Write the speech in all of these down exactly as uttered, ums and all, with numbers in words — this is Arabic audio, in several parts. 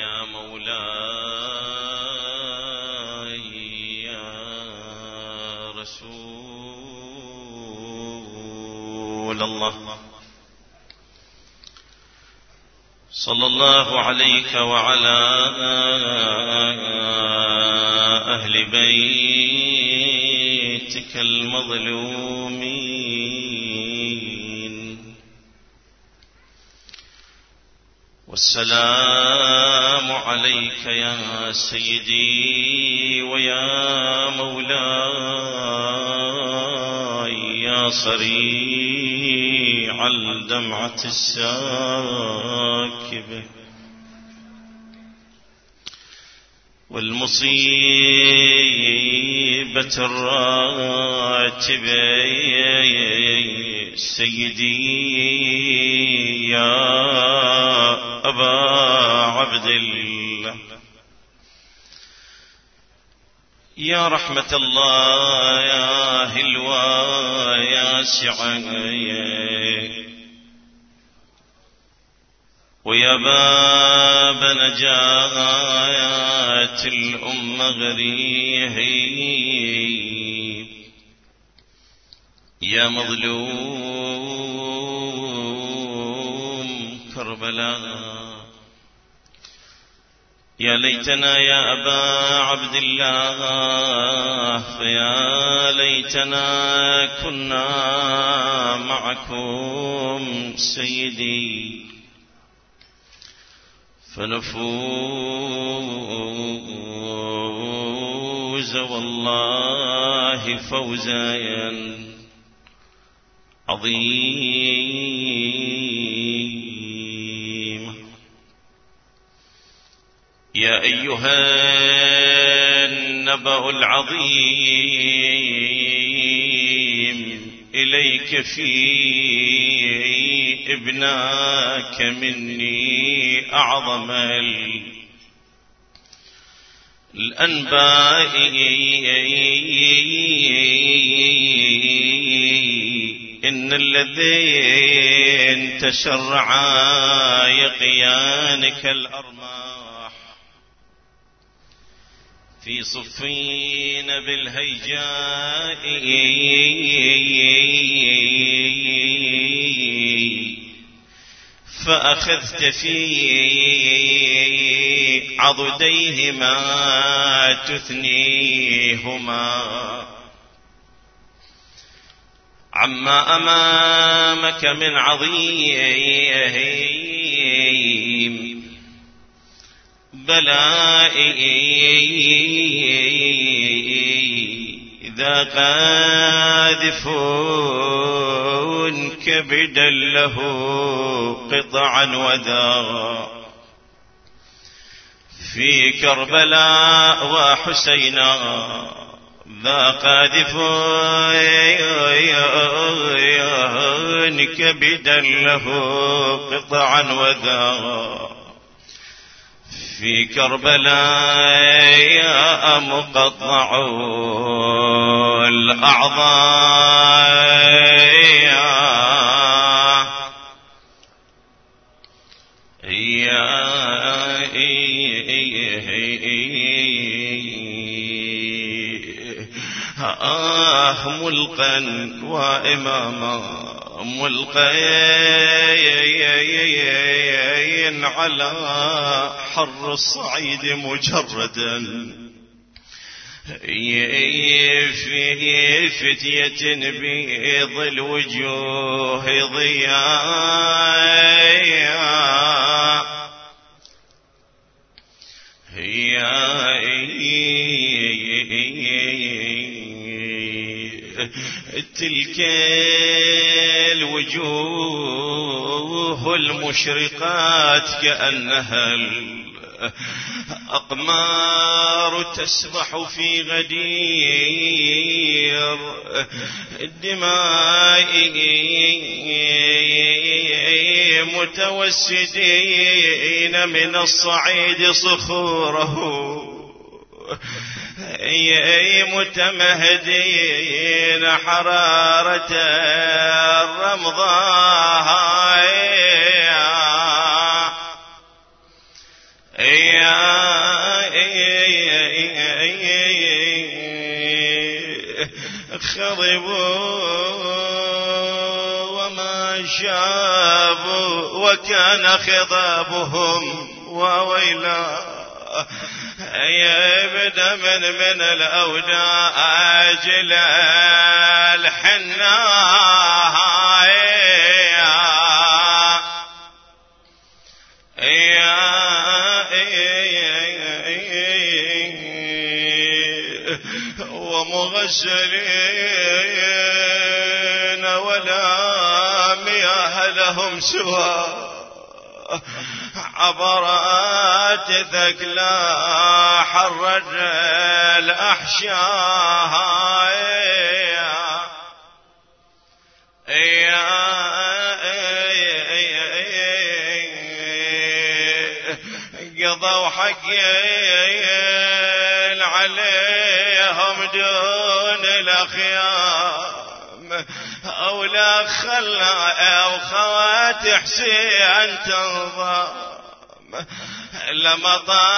يا مولاي يا رسول الله، صلى الله عليك وعلى أهل بيتك المظلومين، والسلام عليك يا سيدي ويا مولاي يا صريع الدمعة الساكبة والمصيبة الراتبة، سيدي يا أبا عبد الله، يا رحمة الله يا هلوى يا سعي، ويا باب نجاة الأمة غريه، يا مظلوم كربلاء، يا ليتنا يا أبا عبد الله، فيا ليتنا كنا معكم سيدي، فنفوز والله فوزا عظيم. يا أيها النبأ العظيم، إليك في ابناك مني أعظم الأنباء، إن الذين تشرعا يقيانك الأرماح في صفين بالهيجاء، فأخذت في عضديهما تثنيهما عما أمامك من عظيم بلائي، إذا قاذف كبدا له قطعا وذا في كربلاء وحسينا، ذا قاذف كبدا له قطعا وذا في كربلاء مقطع الأعضاء، آه ملقا وإماما ملقا على حر الصعيد مجردا، فيه فتية بيض الوجوه ضياء، تلك الوجوه المشرقات كأنها الأقمار تسبح في غدير الدماء، متوسدين من الصعيد صخوره، متمهدين حرارة الرمضاء، خضبوا وما شابوا وكان خضابهم وويلا يبدأ من من الأوداج الحناء ومغسلين ولا مياه لهم سوى عبرات ثكلى حرج الأحشاء قضوا حقين عليهم دون الأخيام أولا خلى أو خوات حسين تنظام لما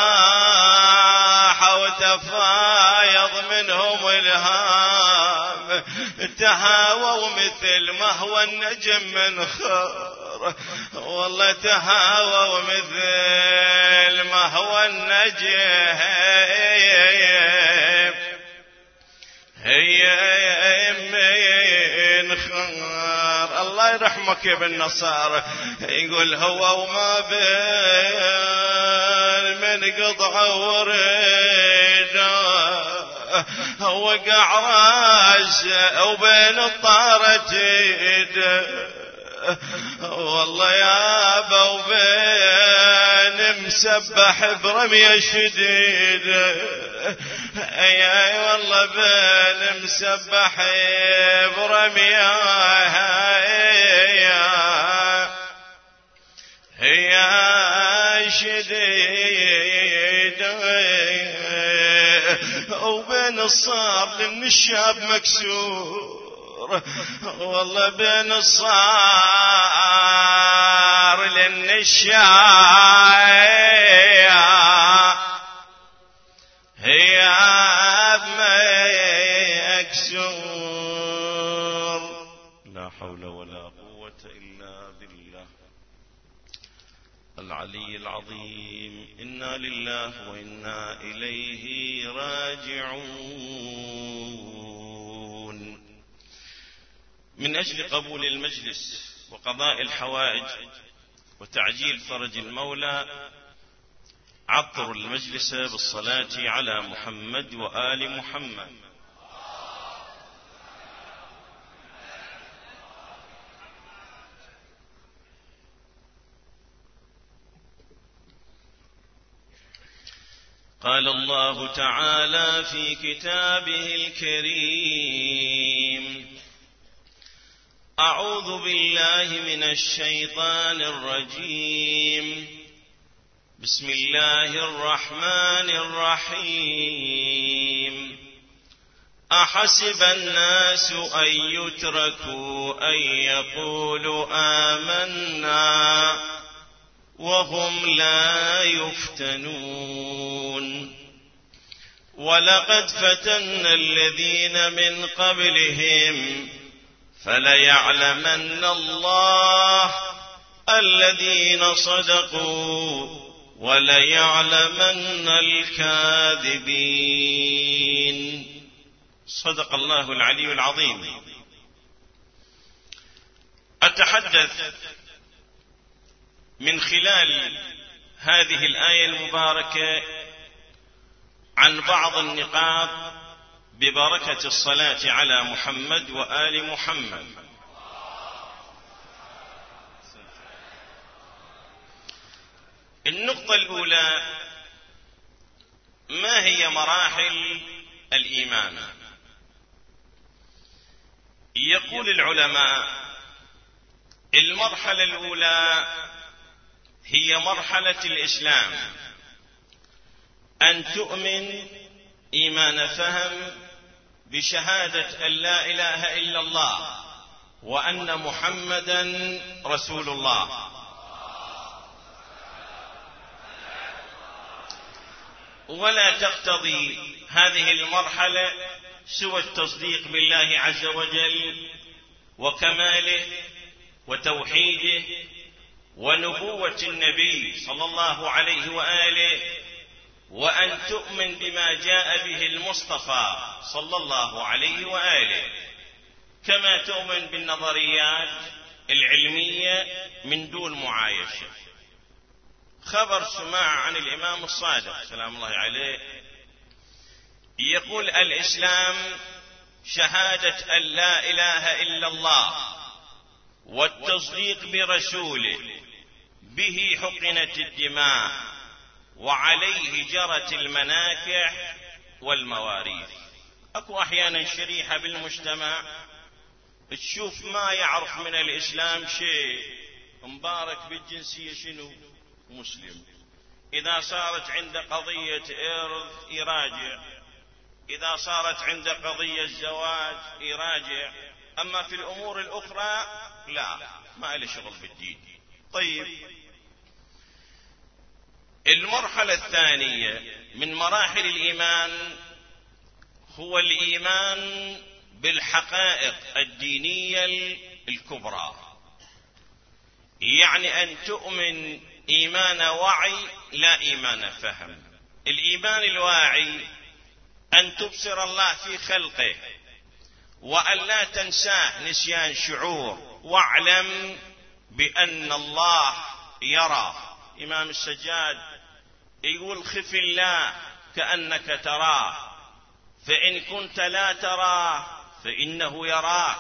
طاح وتفايض منهم الهام تهاووا مثل ما هو النجم من خار والله تهاووا مثل ما هو النجم هي من خار. الله يرحمك يا ابن نصار يقول هو وما بين من قطعة وريده وقع راسه وبين الطارة ايده والله يا ابا وبين مسبح برمية شديدة اي اي والله بين مسبح برمية هي شديدة وبين الصار لان الشاب مكسور والله بين الصار لان الشاب هي مكسور. لا حول ولا قوة إلا بالله العلي العظيم. إنا لله وإنا إليه راجعون. من أجل قبول المجلس وقضاء الحوائج وتعجيل فرج المولى عطر المجلس بالصلاة على محمد وآل محمد. قال الله تعالى في كتابه الكريم: أعوذ بالله من الشيطان الرجيم. بسم الله الرحمن الرحيم. أحسب الناس أن يتركوا أن يقولوا آمنا وهم لا يفتنون. ولقد فتنا الذين من قبلهم فليعلمن الله الذين صدقوا وليعلمن الكاذبين. صدق الله العلي العظيم. أتحدث من خلال هذه الآية المباركة عن بعض النقاط ببركة الصلاة على محمد وآل محمد. النقطة الأولى: ما هي مراحل الإيمان؟ يقول العلماء: المرحلة الأولى هي مرحلة الإسلام، أن تؤمن إيمان فهم بشهادة أن لا إله إلا الله وأن محمدا رسول الله. ولا تقتضي هذه المرحلة سوى التصديق بالله عز وجل وكماله وتوحيده ونبوة النبي صلى الله عليه وآله، وأن تؤمن بما جاء به المصطفى صلى الله عليه وآله، كما تؤمن بالنظريات العلمية من دون معايشة. خبر سماع عن الإمام الصادق سلام الله عليه يقول: الإسلام شهادة أن لا إله إلا الله والتصديق برسوله، به حقنت الدماء وعليه جرت المناكح والمواريث. أكو أحيانا شريحة بالمجتمع تشوف ما يعرف من الإسلام شيء، مبارك بالجنسية شنو؟ مسلم. إذا صارت عنده قضية إرث يراجع، إذا صارت عنده قضية زواج يراجع، أما في الأمور الأخرى لا، ما له شغل بالدين. طيب، المرحلة الثانية من مراحل الإيمان هو الإيمان بالحقائق الدينية الكبرى، يعني أن تؤمن إيمان وعي لا إيمان فهم. الإيمان الواعي أن تبصر الله في خلقه وأن لا تنساه نسيان شعور، واعلم بأن الله يرى. إمام السجاد يقول: خف الله كأنك تراه، فإن كنت لا تراه فإنه يراك،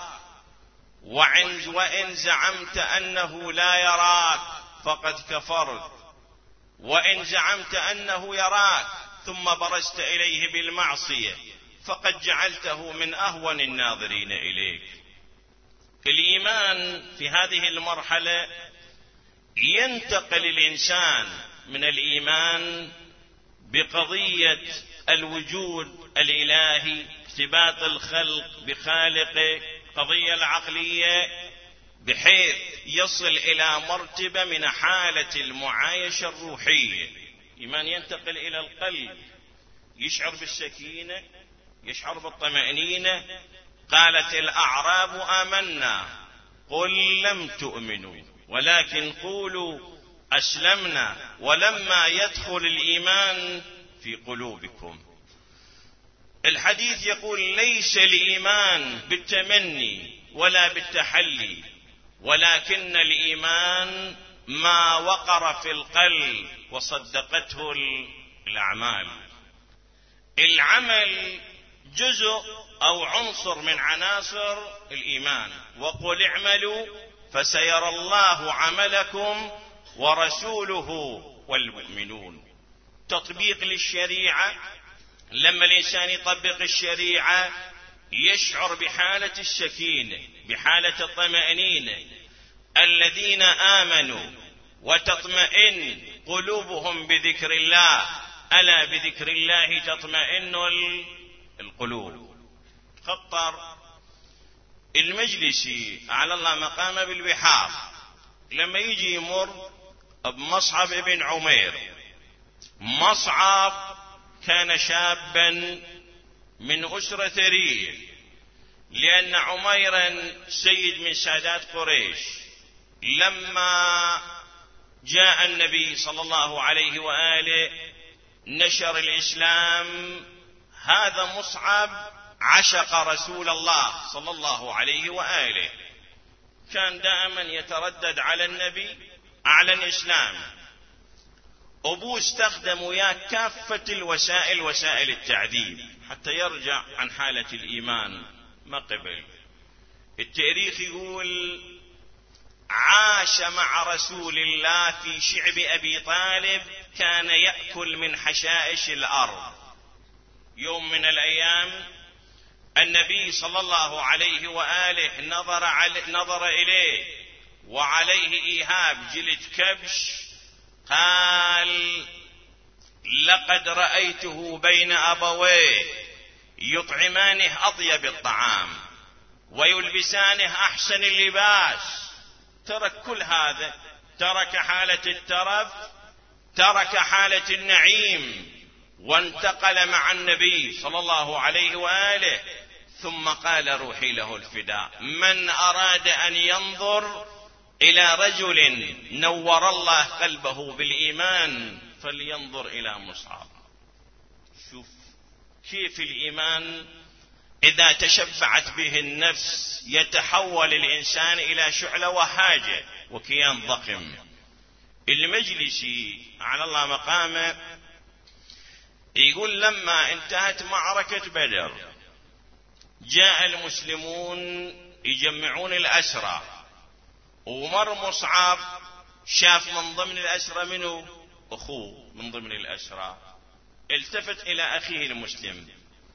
وإن زعمت أنه لا يراك فقد كفرت، وإن زعمت أنه يراك ثم برزت إليه بالمعصية فقد جعلته من أهون الناظرين إليك. الإيمان في هذه المرحلة ينتقل الإنسان من الإيمان بقضية الوجود الإلهي، ارتباط الخلق بخالقه، قضية العقلية، بحيث يصل إلى مرتبة من حالة المعايشة الروحية. إيمان ينتقل إلى القلب، يشعر بالسكينة، يشعر بالطمأنينة. قالت الأعراب آمنا قل لم تؤمنوا ولكن قولوا أسلمنا ولما يدخل الإيمان في قلوبكم. الحديث يقول: ليس الإيمان بالتمني ولا بالتحلي، ولكن الإيمان ما وقر في القلب وصدقته الأعمال. العمل جزء أو عنصر من عناصر الإيمان. وقل اعملوا فسيرى الله عملكم ورسوله والمؤمنون. تطبيق للشريعة، لما الإنسان يطبق الشريعة يشعر بحالة السكينة، بحالة الطمأنينة. الذين آمنوا وتطمئن قلوبهم بذكر الله، ألا بذكر الله تطمئن القلوب. خطر المجلسي على الله مقام بالبحار لما يجي يمر بمصعب ابن عمير. مصعب كان شابا من أسرة ثرية، لأن عميرا سيد من سادات قريش. لما جاء النبي صلى الله عليه وآله نشر الإسلام، هذا مصعب عشق رسول الله صلى الله عليه وآله، كان دائما يتردد على النبي، أعلن إسلام. أبوه استخدم وياه كافة الوسائل، وسائل التعذيب، حتى يرجع عن حالة الإيمان، ما قبل. التاريخ يقول: عاش مع رسول الله في شعب أبي طالب، كان يأكل من حشائش الأرض. يوم من الأيام النبي صلى الله عليه وآله نظر, علي نظر إليه وعليه إيهاب جلد كبش، قال: لقد رأيته بين أبويه يطعمانه أطيب الطعام ويلبسانه أحسن اللباس. ترك كل هذا، ترك حالة الترف، ترك حالة النعيم، وانتقل مع النبي صلى الله عليه وآله، ثم قال روحي له الفداء. من أراد أن ينظر إلى رجل نور الله قلبه بالإيمان فلينظر إلى مصعب. شوف كيف الإيمان إذا تشبعت به النفس يتحول الإنسان إلى شعلة وهاجة وكيان ضخم. المجلسي على الله مقامه يقول لما انتهت معركة بدر جاء المسلمون يجمعون الأسرى، ومر مصعب شاف من ضمن الأسرى منه أخوه من ضمن الأسرى، التفت إلى أخيه المسلم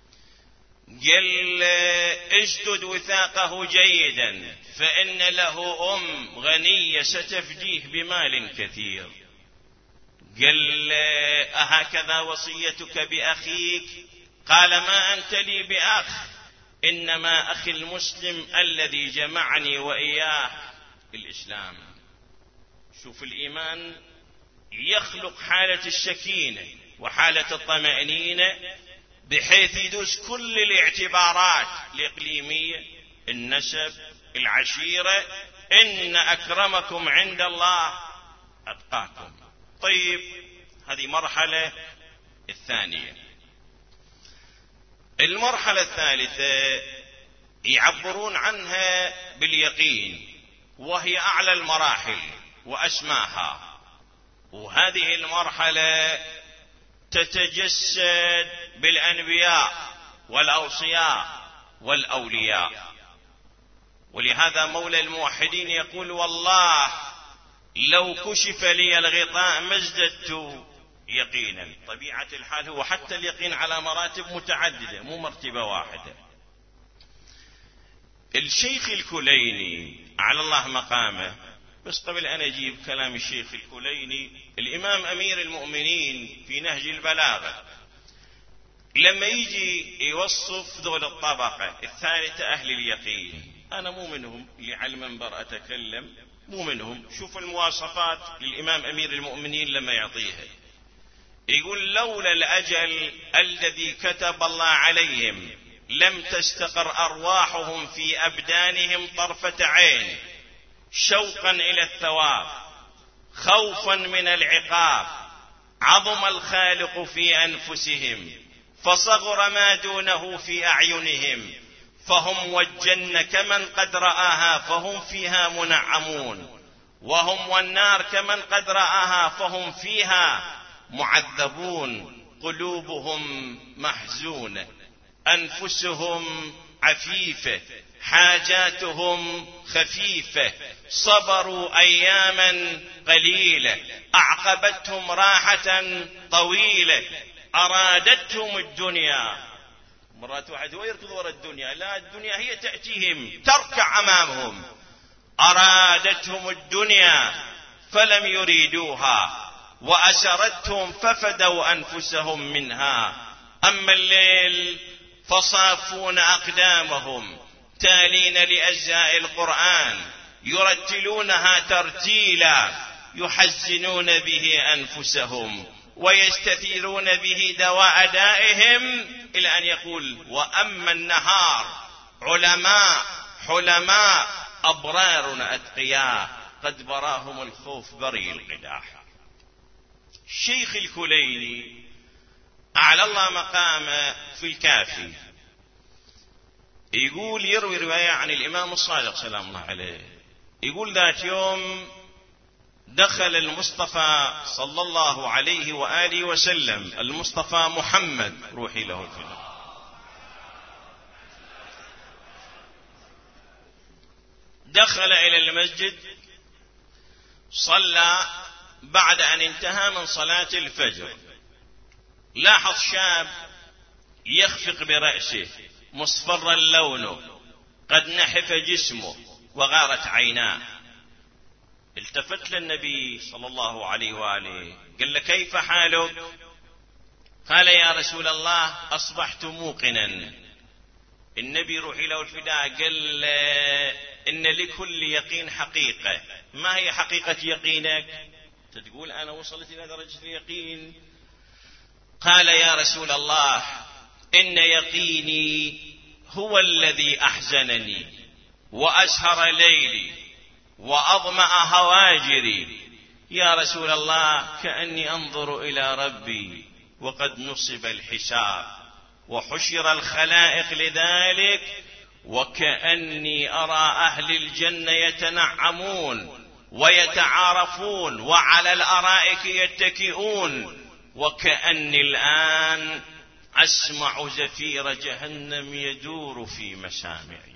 قال اشدد وثاقه جيدا فإن له أم غنية ستفديه بمال كثير. قال أهكذا وصيتك بأخيك؟ قال ما أنت لي بأخ، إنما أخي المسلم الذي جمعني وإياه الإسلام. شوف الإيمان يخلق حالة السكينة وحالة الطمأنينة بحيث يدوس كل الاعتبارات الإقليمية، النسب، العشيرة. إن أكرمكم عند الله أتقاكم. طيب هذه مرحلة الثانية. المرحلة الثالثة يعبرون عنها باليقين، وهي أعلى المراحل وأسماها، وهذه المرحلة تتجسد بالأنبياء والأوصياء والأولياء. ولهذا مولى الموحدين يقول والله لو كشف لي الغطاء ما ازددت يقينا. طبيعة الحال هو حتى اليقين على مراتب متعددة مو مرتبة واحدة. الشيخ الكليني على الله مقامه، بس قبل أن أجيب كلام الشيخ الكليني، الإمام أمير المؤمنين في نهج البلاغة لما يجي يوصف ذول الطبقة الثالثة أهل اليقين، أنا مو منهم اللي على المنبر أتكلم، مو منهم. شوف المواصفات للإمام أمير المؤمنين لما يعطيها، يقول لولا الأجل الذي كتب الله عليهم لم تستقر أرواحهم في أبدانهم طرفة عين، شوقا إلى الثواب خوفا من العقاب، عظم الخالق في أنفسهم فصغر ما دونه في أعينهم، فهم والجنة كمن قد رآها فهم فيها منعمون، وهم والنار كمن قد رآها فهم فيها معذبون، قلوبهم محزونة أنفسهم عفيفة حاجاتهم خفيفة، صبروا أياما قليلة أعقبتهم راحة طويلة، أرادتهم الدنيا. مرات واحد هو يركض وراء الدنيا، لا الدنيا هي تأتيهم تركع أمامهم. أرادتهم الدنيا فلم يريدوها وأسرتهم ففدوا أنفسهم منها. أما الليل فصافون أقدامهم تالين لأجزاء القرآن يرتلونها ترتيلا، يحزنون به أنفسهم ويستثيرون به دواء دائهم، إلى أن يقول وأما النهار علماء حلماء أبرار أتقياء قد براهم الخوف بري القداح. الشيخ الكليني أعلى الله مقامه في الكافي يقول، يروي رواية عن الإمام الصادق سلام الله عليه، يقول ذات يوم دخل المصطفى صلى الله عليه وآله وسلم، المصطفى محمد روحي له الفداء، دخل إلى المسجد صلى بعد أن انتهى من صلاة الفجر. لاحظ شاب يخفق برأسه مصفر اللون قد نحف جسمه وغارت عيناه. التفت للنبي صلى الله عليه وآله قال له كيف حالك؟ قال يا رسول الله أصبحت موقنا. النبي روحي له الفداء قال إن لكل يقين حقيقة. ما هي حقيقة يقينك؟ تقول أنا وصلت إلى درجة اليقين. قال يا رسول الله إن يقيني هو الذي أحزنني وأسهر ليلي وأظمأ هواجري. يا رسول الله كأني أنظر إلى ربي وقد نصب الحساب وحشر الخلائق لذلك، وكأني أرى أهل الجنة يتنعمون ويتعارفون وعلى الأرائك يتكئون، وكأني الآن أسمع زفير جهنم يدور في مسامعي.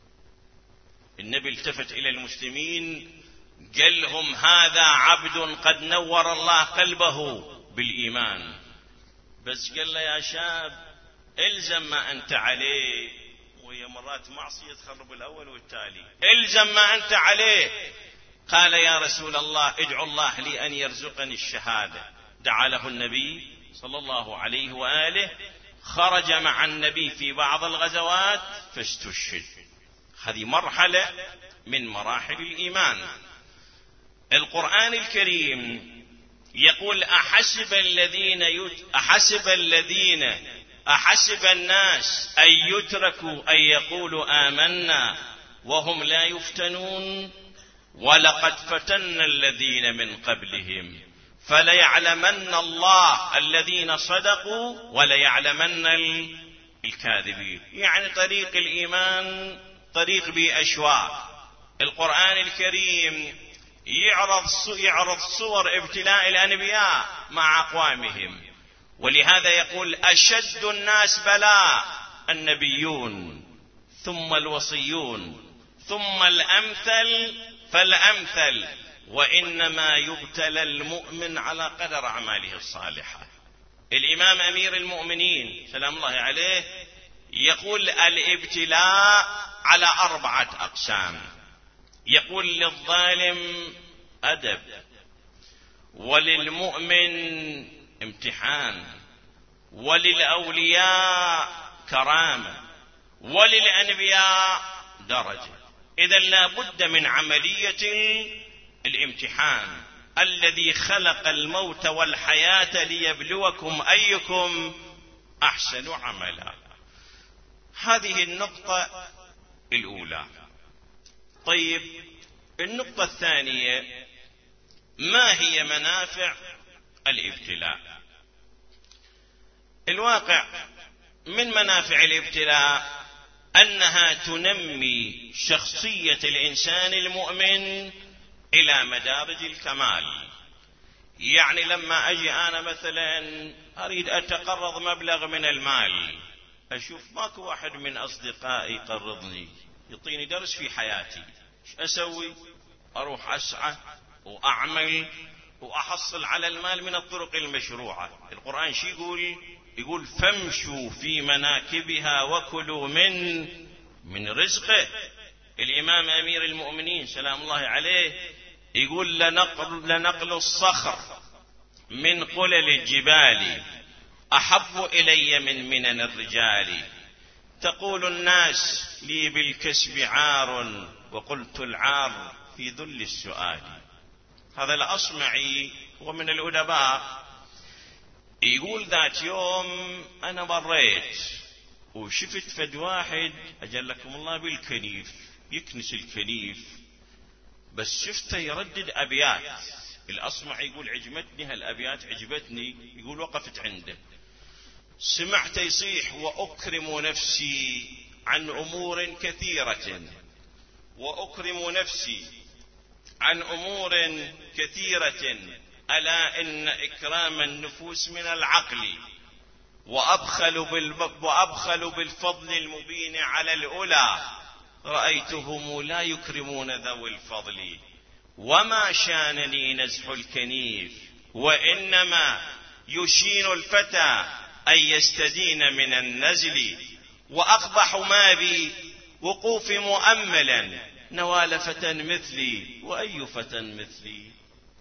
النبي التفت إلى المسلمين قال لهم هذا عبد قد نور الله قلبه بالإيمان، بس قال له يا شاب الزم ما أنت عليه، وهي مرات معصية تخرب الأول والتالي، الزم ما أنت عليه. قال يا رسول الله ادعو الله لي أن يرزقني الشهادة. دعا له النبي صلى الله عليه وآله، خرج مع النبي في بعض الغزوات فاستشهد. هذه مرحلة من مراحل الإيمان. القرآن الكريم يقول أحسب الذين يت... أحسب الذين أحسب الناس أن يتركوا أن يقولوا آمنا وهم لا يفتنون ولقد فتنا الذين من قبلهم فليعلمن الله الذين صدقوا وليعلمن الكاذبين. يعني طريق الإيمان طريق بأشواق. القرآن الكريم يعرض يعرض صور ابتلاء الأنبياء مع أقوامهم، ولهذا يقول أشد الناس بلاء النبيون ثم الوصيون ثم الأمثل فالأمثل، وإنما يبتلى المؤمن على قدر أعماله الصالحة. الإمام أمير المؤمنين سلام الله عليه يقول الابتلاء على أربعة أقسام. يقول للظالم أدب، وللمؤمن امتحان، وللأولياء كرامة، وللأنبياء درجة. إذن لا بد من عملية الامتحان. الذي خلق الموت والحياة ليبلوكم أيكم أحسن عملا. هذه النقطة الأولى. طيب النقطة الثانية، ما هي منافع الابتلاء؟ الواقع من منافع الابتلاء أنها تنمي شخصية الإنسان المؤمن إلى مدارج الكمال. يعني لما أجي أنا مثلا أريد أتقرض مبلغ من المال، أشوف ماكو واحد من أصدقائي يقرضني يعطيني درس في حياتي، ايش أسوي؟ أروح أسعى وأعمل وأحصل على المال من الطرق المشروعة. القرآن شي يقول؟ يقول فامشوا في مناكبها وكلوا من من رزقه. الإمام أمير المؤمنين سلام الله عليه يقول لنقل, لنقل الصخر من قلل الجبال أحب إلي من منن الرجال. تقول الناس لي بالكسب عار وقلت العار في ذل السؤال. هذا الأصمعي هو من الأدباء، يقول ذات يوم أنا مريت وشفت فد واحد أجلكم الله بالكنيف يكنس الكنيف، بس شفته يردد أبيات. الأصمع يقول عجبتني هالأبيات، عجبتني. يقول وقفت عنده سمعت يصيح وأكرم نفسي عن أمور كثيرة، وأكرم نفسي عن أمور كثيرة، ألا إن إكرام النفوس من العقل، وأبخل, وأبخل بالفضل المبين على الأولى، رأيتهم لا يكرمون ذوي الفضل، وما شانني نزح الكنيف، وإنما يشين الفتى أن يستدين من النزل، وأقبح ما بي وقوف مؤملا نوال فتى مثلي، وأي فتى مثلي.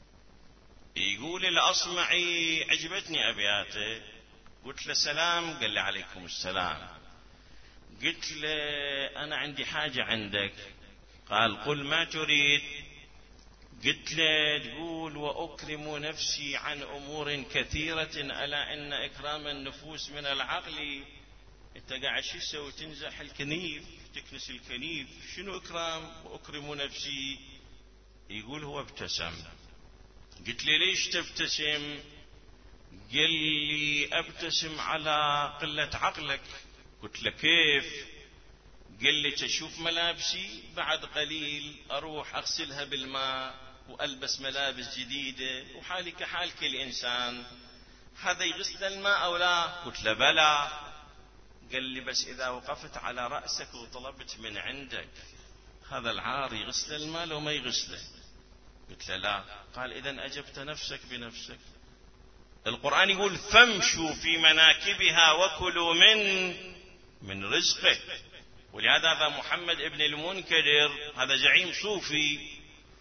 يقول الأصمعي عجبتني أبياته، قلت له سلام، قال لي عليكم السلام. قلت له أنا عندي حاجة عندك. قال قل ما تريد. قلت له تقول وأكرم نفسي عن أمور كثيرة ألا إن إكرام النفوس من العقل. أنت قاعد شو تسوي؟ تنزح الكنيف، تكنس الكنيف، شنو إكرام وأكرم نفسي؟ يقول هو ابتسم. قلت لي ليش تبتسم؟ قال لي أبتسم على قلة عقلك. قلت له كيف؟ قال لي تشوف ملابسي بعد قليل أروح أغسلها بالماء وألبس ملابس جديدة وحالي كحال كل إنسان، هذا يغسل الماء أو لا؟ قلت له بلى. قال لي بس إذا وقفت على رأسك وطلبت من عندك هذا العار يغسل الماء لو ما يغسله؟ قلت له لا. قال إذن أجبت نفسك بنفسك. القرآن يقول فامشوا في مناكبها وكلوا من من رزقه. ولهذا هذا محمد ابن المنكدر هذا زعيم صوفي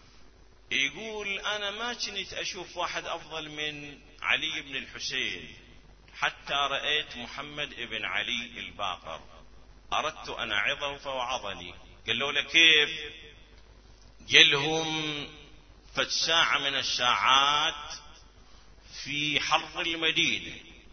يقول أنا ما كنت أشوف واحد أفضل من علي بن الحسين حتى رأيت محمد ابن علي الباقر أردت أن أعظه فوعظني. قال له كيف؟ قال لهم فت ساعة من الساعات في حر المدينة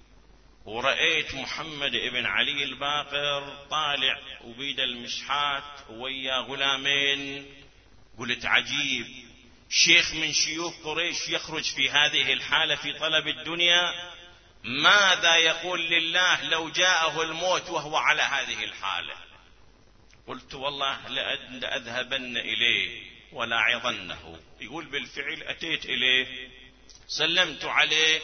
ورأيت محمد ابن علي الباقر طالع وبيد المشحات ويا غلامين. قلت عجيب، شيخ من شيوخ قريش يخرج في هذه الحالة في طلب الدنيا، ماذا يقول لله لو جاءه الموت وهو على هذه الحالة؟ قلت والله لأذهبن إليه ولا عظنه. يقول بالفعل أتيت إليه سلمت عليه،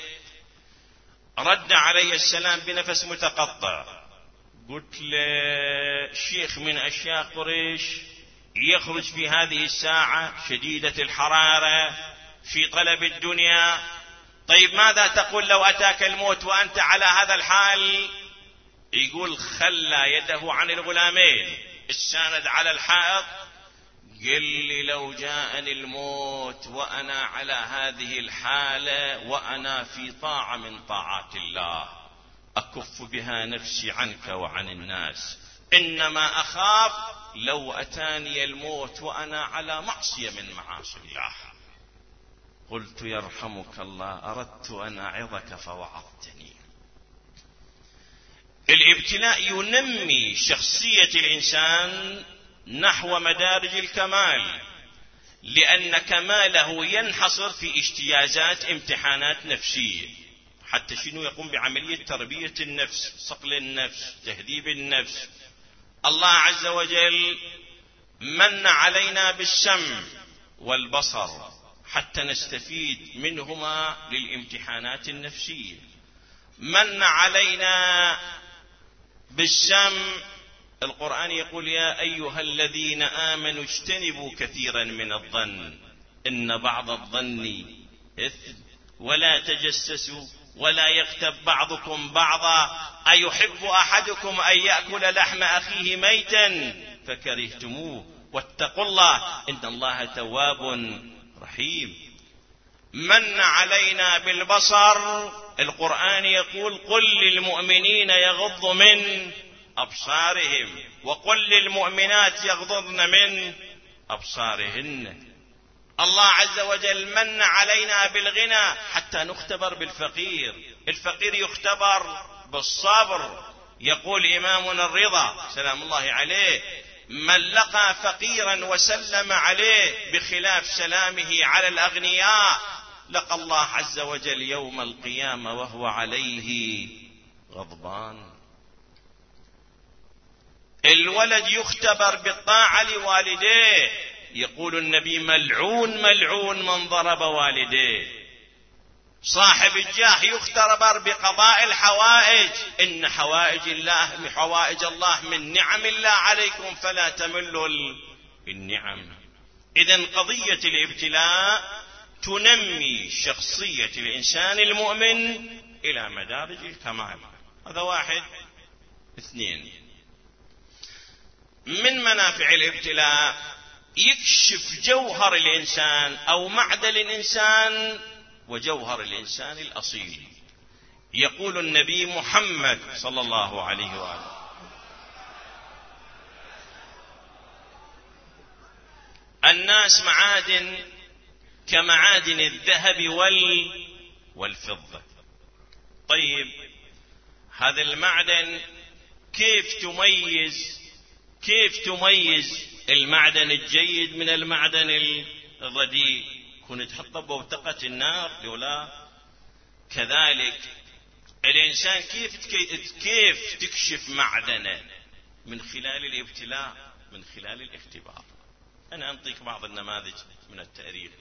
رد علي السلام بنفس متقطع. قلت له شيخ من أشياخ قريش يخرج في هذه الساعة شديدة الحرارة في طلب الدنيا، طيب ماذا تقول لو أتاك الموت وأنت على هذا الحال؟ يقول خلى يده عن الغلامين الساند على الحائط. قل لي لو جاءني الموت وأنا على هذه الحالة وأنا في طاعة من طاعات الله أكف بها نفسي عنك وعن الناس، إنما أخاف لو أتاني الموت وأنا على معصية من معاصي الله. قلت يرحمك الله أردت أن أعظك فوعظتني. الابتلاء ينمي شخصية الإنسان نحو مدارج الكمال، لأن كماله ينحصر في اجتيازات امتحانات نفسية. حتى شنو يقوم بعملية تربية النفس، صقل النفس، تهذيب النفس. الله عز وجل من علينا بالسمع والبصر حتى نستفيد منهما للامتحانات النفسية. من علينا بالسمع، القرآن يقول يا أيها الذين آمنوا اجتنبوا كثيرا من الظن إن بعض الظن إثم ولا تجسسوا ولا يغتب بعضكم بعضا أيحب أحدكم أن يأكل لحم أخيه ميتا فكرهتموه واتقوا الله إن الله تواب رحيم. من علينا بالبصر، القرآن يقول قل للمؤمنين يغضوا من أبصارهم وقل للمؤمنات يغضضن من أبصارهن. الله عز وجل من علينا بالغنى حتى نختبر بالفقير. الفقير يختبر بالصبر. يقول إمامنا الرضا سلام الله عليه من لقى فقيرا وسلم عليه بخلاف سلامه على الأغنياء لقى الله عز وجل يوم القيامة وهو عليه غضبان. الولد يختبر بالطاعة لوالديه، يقول النبي ملعون ملعون من ضرب والديه. صاحب الجاه يختبر بقضاء الحوائج، إن حوائج الله حوائج الله من نعم الله عليكم فلا تملوا النعم. إذن قضية الابتلاء تنمي شخصية الإنسان المؤمن إلى مدارج الكمال. هذا واحد. اثنين، من منافع الابتلاء يكشف جوهر الإنسان أو معدن الإنسان وجوهر الإنسان الأصيل. يقول النبي محمد صلى الله عليه وآله الناس معادن كمعادن الذهب وال والفضة. طيب هذا المعدن كيف تميز كيف تميز المعدن الجيد من المعدن الرديء؟ كنت تحطه بوتقة النار لولا كذلك الإنسان كيف كيف تكشف معدنه؟ من خلال الابتلاء، من خلال الاختبار. أنا أنطيك بعض النماذج من التاريخ.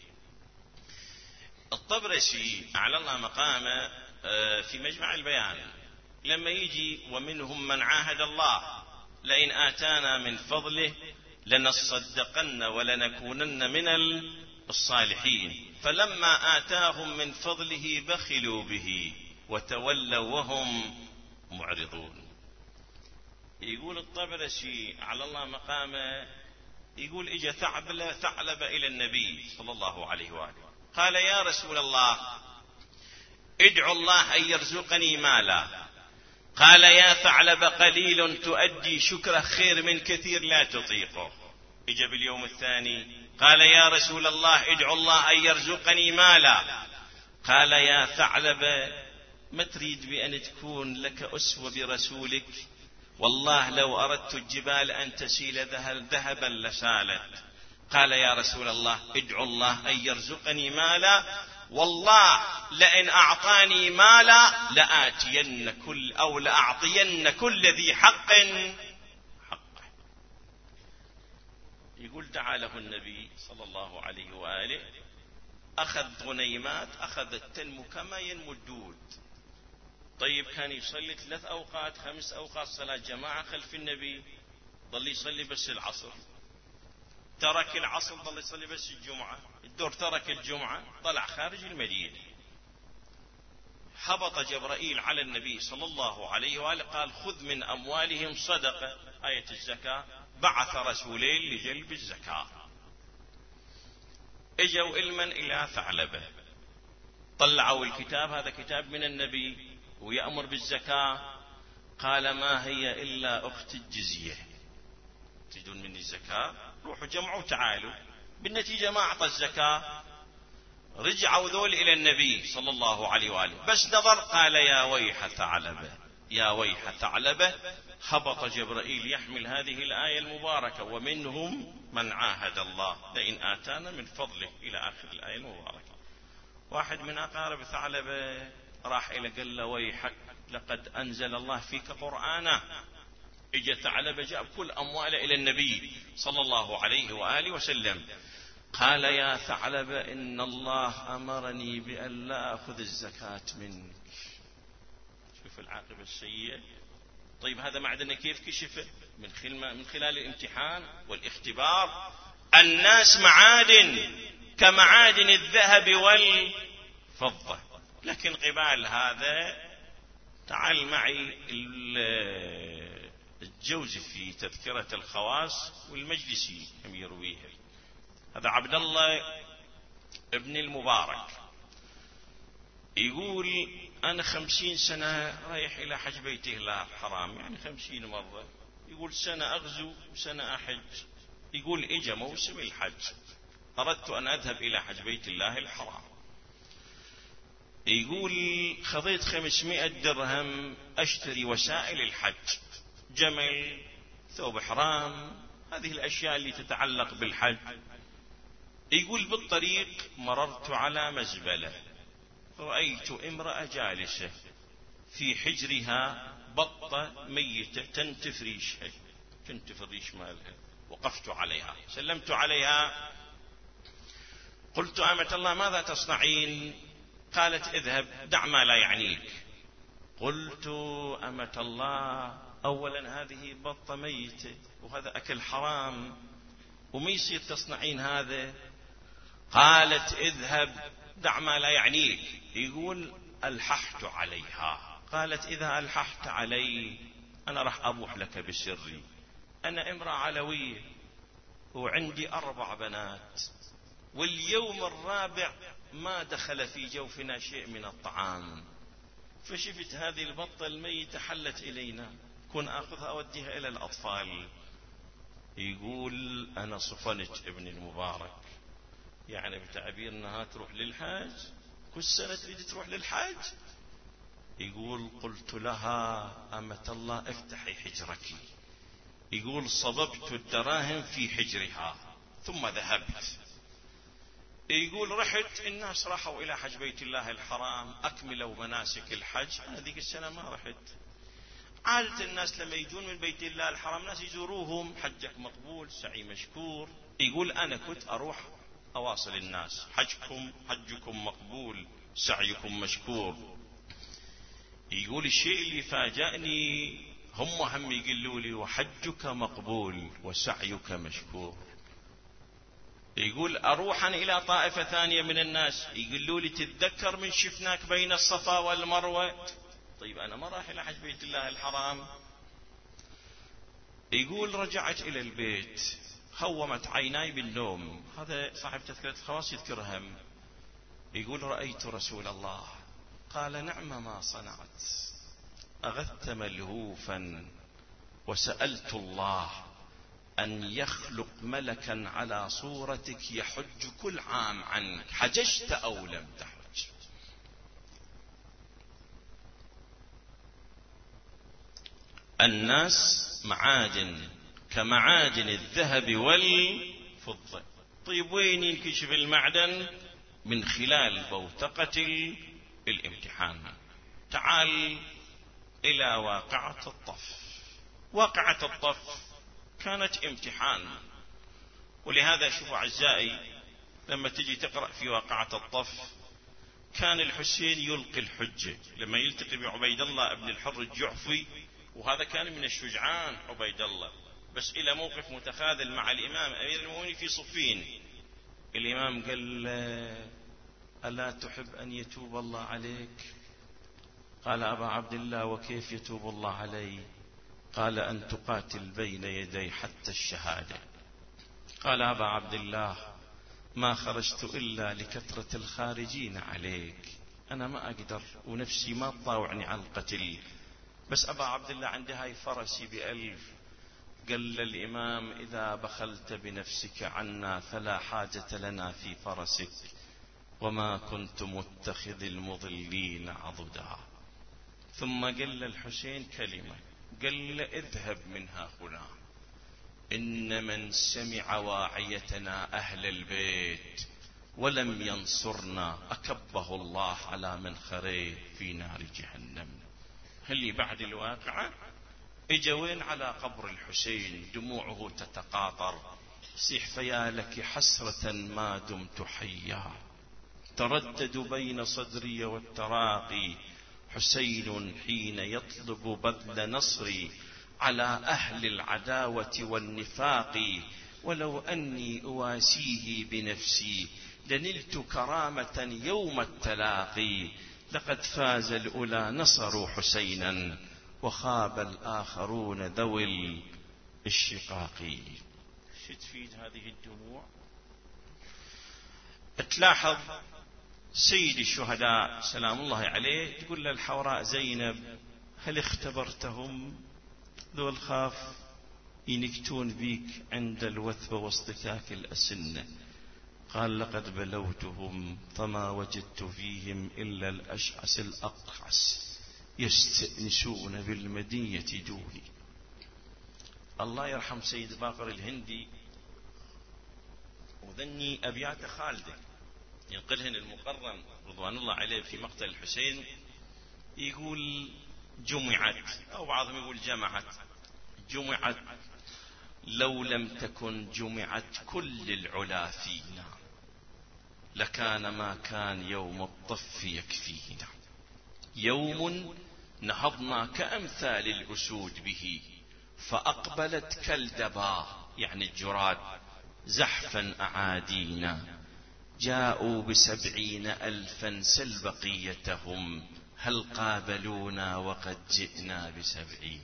الطبرسي أعلى الله مقامه في مجمع البيان لما يجي ومنهم من عاهد الله لئن آتانا من فضله لنصدقن ولنكونن من الصالحين فلما آتاهم من فضله بخلوا به وتولوا وهم معرضون. يقول الطبرسي على الله مقامه، يقول اجى ثعلب ثعلب الى النبي صلى الله عليه واله قال يا رسول الله ادعو الله ان يرزقني مالا. قال يا ثعلب قليل تؤدي شكره خير من كثير لا تطيقه. اجى باليوم الثاني قال يا رسول الله ادعو الله ان يرزقني مالا. قال يا ثعلب ما تريد بأن تكون لك أسوة برسولك؟ والله لو أردت الجبال أن تسيل ذهبا لسالت. قال يا رسول الله ادعو الله أن يرزقني مالا، والله لئن أعطاني مالا لآتين كل أو لأعطين كل ذي حق حقه. يقول تعالى النبي صلى الله عليه وآله أخذ غنيمات، أخذ التنم كما ينمو الدود. طيب كان يصلي ثلاث أوقات خمس أوقات صلاة جماعة خلف النبي، ظل يصلي بس العصر، ترك العصر ظل يصلي بس الجمعة، الدور ترك الجمعة، طلع خارج المدينة. هبط جبرائيل على النبي صلى الله عليه وآله قال خذ من أموالهم صدقة، آية الزكاة، بعث رسولين لجلب الزكاة. اجوا المن إلى ثعلبة، طلعوا الكتاب، هذا كتاب من النبي ويأمر بالزكاة. قال ما هي إلا أخت الجزية، تريدون مني الزكاة؟ روحوا جمعوا تعالوا. بالنتيجة ما أعطى الزكاة. رجعوا ذول إلى النبي صلى الله عليه وآله، بس نظر قال يا ويح ثعلبة، يا ويح ثعلبة. هبط جبرائيل يحمل هذه الآية المباركة ومنهم من عاهد الله لئن آتانا من فضله إلى آخر الآية المباركة. واحد من أقارب ثعلبة راح إلى قال له ويحك لقد أنزل الله فيك قرآنا. اجى ثعلبة جاب كل أمواله إلى النبي صلى الله عليه وآله وسلم. قال يا ثعلبة إن الله أمرني بأن لا أخذ الزكاة منك. شوف العاقبة السيئة. طيب هذا معدن كيف كشفه؟ من خلال من خلال الامتحان والاختبار. الناس معادن كمعادن الذهب والفضة، لكن قبال هذا تعال معي الجوزي في تذكرة الخواص والمجلسي هم يرويها. هذا عبد الله ابن المبارك يقول أنا خمسين سنة رايح إلى حج بيت الله الحرام، يعني خمسين مرة. يقول سنة أغزو وسنة أحج. يقول إجا موسم الحج أردت أن أذهب إلى حج بيت الله الحرام. يقول خذيت خمسمائة درهم أشتري وسائل الحج، جمل، ثوب حرام، هذه الأشياء اللي تتعلق بالحج. يقول بالطريق مررت على مزبلة، رأيت امرأة جالسة في حجرها بطة ميتة تنتف ريشها، تنتف الريش مالها. وقفت عليها سلمت عليها، قلت أمة الله ماذا تصنعين؟ قالت اذهب دع ما لا يعنيك. قلت أمة الله أولا هذه بطة ميتة وهذا أكل حرام وما يصير تصنعين هذا. قالت اذهب دع ما لا يعنيك. يقول ألححت عليها. قالت إذا ألححت علي أنا راح أبوح لك بسري، أنا امرأة علوية وعندي أربع بنات، واليوم الرابع ما دخل في جوفنا شيء من الطعام، فشفت هذه البطة الميتة حلت إلينا، كن أخذها أوديها إلى الأطفال. يقول أنا صفنت ابن المبارك، يعني بتعبيرنا تروح للحج كل سنة تريد تروح للحج. يقول قلت لها أمة الله افتحي حجرك. يقول صببت الدراهم في حجرها ثم ذهبت. يقول رحت الناس راحوا إلى حج بيت الله الحرام أكملوا مناسك الحج. هذه السنة ما رحت. عادة الناس لما يجون من بيت الله الحرام ناس يزوروهم حجك مقبول سعي مشكور. يقول أنا كنت أروح أواصل الناس حجكم حجكم مقبول سعيكم مشكور. يقول الشيء اللي فاجأني هم هم يقولوا لي وحجك مقبول وسعيك مشكور. يقول أروح إلى طائفة ثانية من الناس يقولوا لي تتذكر من شفناك بين الصفا والمروة. طيب أنا ما راح إلى حج بيت الله الحرام. يقول رجعت إلى البيت هومت عيناي بالنوم. هذا صاحب تذكرة الخواص يذكرها. يقول رأيت رسول الله قال نعم ما صنعت أغثت ملهوفا وسألت الله أن يخلق ملكا على صورتك يحج كل عام عنك حججت أو لم تحج. الناس معادن كمعادن الذهب والفضة. طيب وين ينكشف المعدن؟ من خلال بوتقة الامتحان. تعال إلى واقعة الطف. واقعة الطف كانت امتحان. ولهذا شوفوا أعزائي لما تجي تقرأ في واقعة الطف كان الحسين يلقي الحجة لما يلتقي بعبيد الله ابن الحر الجعفي. وهذا كان من الشجعان عبيد الله بس إلى موقف متخاذل مع الإمام أمير المؤمنين في صفين. الإمام قال ألا تحب أن يتوب الله عليك؟ قال أبا عبد الله وكيف يتوب الله علي؟ قال أن تقاتل بين يدي حتى الشهادة. قال أبا عبد الله ما خرجت إلا لكثرة الخارجين عليك أنا ما أقدر ونفسي ما تطاوعني على القتل. بس أبا عبد الله عندي هاي فرسي بألف. قال الإمام إذا بخلت بنفسك عنا فلا حاجة لنا في فرسك وما كنت متخذ المضلين عضدا. ثم قال الحسين كلمة قال اذهب منها هنا إن من سمع واعيتنا أهل البيت ولم ينصرنا أكبه الله على منخريه في نار جهنم. هل بعد الواقعة اجوين على قبر الحسين دموعه تتقاطر صيح فيا لك حسرة ما دمت حيا تردد بين صدري والتراقي حسين حين يطلب بذل نصري على أهل العداوة والنفاق ولو أني أواسيه بنفسي لنلت كرامة يوم التلاقي لقد فاز الأولى نصروا حسينا وخاب الآخرون ذوي الشقاق. شو تفيد هذه الدموع؟ تلاحظ سيد الشهداء سلام الله عليه تقول للحوراء زينب هل اختبرتهم ذو الخاف ينكتون بيك عند الوثبة واصطكاك الأسنة؟ قال لقد بلوتهم فما وجدت فيهم إلا الأشعس الأقعس يستأنسون بالمدية دوني. الله يرحم سيد باقر الهندي وذني أبيات خالده ينقلهن المقرن رضوان الله عليه في مقتل الحسين يقول جمعت أو بعضهم يقول جمعت جمعت لو لم تكن جمعت كل العلا فينا لكان ما كان يوم الطف يكفينا يوم نهضنا كأمثال الأسود به فأقبلت كالدبا يعني الجراد زحفا أعادينا جاءوا بسبعين ألفا سل بقيتهم هل قابلونا وقد جئنا بسبعين.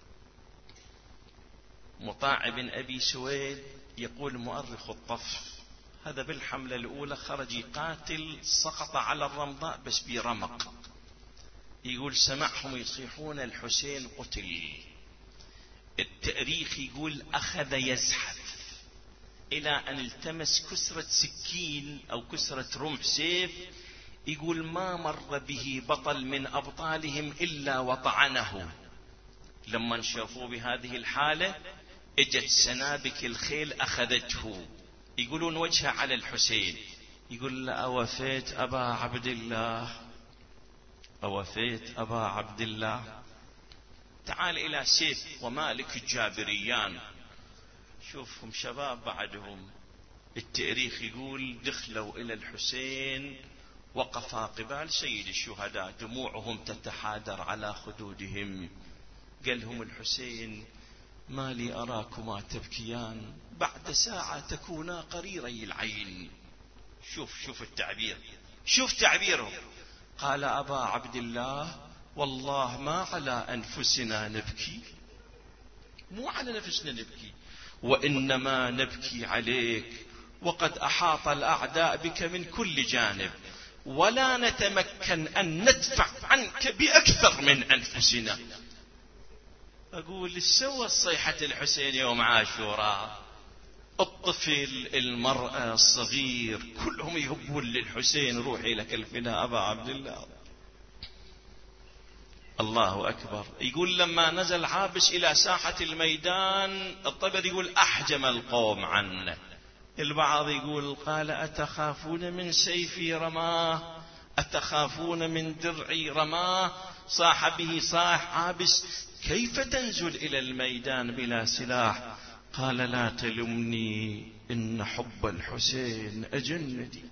مطاع بن أبي سويد يقول مؤرخ الطف هذا بالحملة الأولى خرج يقاتل سقط على الرمضاء بس برمق. يقول سمعهم يصيحون الحسين قتل. التاريخ يقول أخذ يزحف إلى أن التمس كسرة سكين أو كسرة رمح سيف، يقول ما مر به بطل من أبطالهم إلا وطعنه. لما شافوه بهذه الحالة اجت سنابك الخيل أخذته. يقولون وجهه على الحسين، يقول له أوفيت أبا عبد الله، أوفيت أبا عبد الله، تعال إلى سيف ومالك الجابريان. شوفهم شباب بعدهم، التاريخ يقول دخلوا إلى الحسين وقفا قبال سيد الشهداء دموعهم تتحادر على خدودهم. قال لهم الحسين ما لي أراكما تبكيان، بعد ساعة تكونا قريري العين. شوف شوف التعبير، شوف تعبيرهم. قال أبا عبد الله والله ما على أنفسنا نبكي، مو على نفسنا نبكي، وإنما نبكي عليك، وقد أحاط الأعداء بك من كل جانب، ولا نتمكن أن ندفع عنك بأكثر من أنفسنا. أقول سوى صيحة الحسين يوم عاشوراء، الطفل المرأة الصغير كلهم يهبون للحسين روحي لك الفداء أبا عبد الله. الله أكبر. يقول لما نزل عابس إلى ساحة الميدان، الطبري يقول أحجم القوم عنه. البعض يقول قال أتخافون من سيفي رماه، أتخافون من درعي رماه. صاح به صاح عابس كيف تنزل إلى الميدان بلا سلاح؟ قال لا تلمني إن حب الحسين أجندي.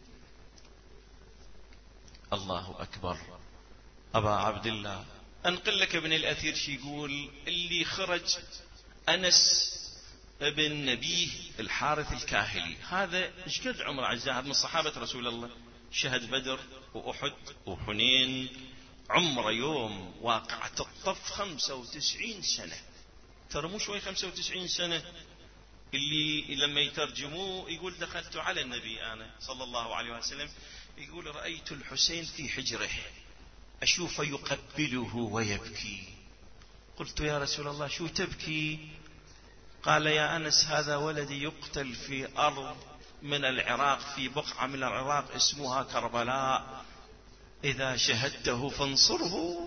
الله أكبر. أبا عبد الله أنقل لك ابن الأثير شي يقول اللي خرج أنس ابن نبيه الحارث الكاهلي، هذا ايش قد عمره عزاه من صحابة رسول الله، شهد بدر وأحد وحنين، عمره يوم واقعة الطف خمسة وتسعين سنة. ترى مو شوي خمسة وتسعين سنة. اللي لما يترجموه يقول دخلت على النبي أنا صلى الله عليه وسلم، يقول رأيت الحسين في حجره أشوف يقبله ويبكي. قلت يا رسول الله شو تبكي؟ قال يا أنس هذا ولدي يقتل في أرض من العراق، في بقعة من العراق اسمها كربلاء، إذا شهدته فانصره.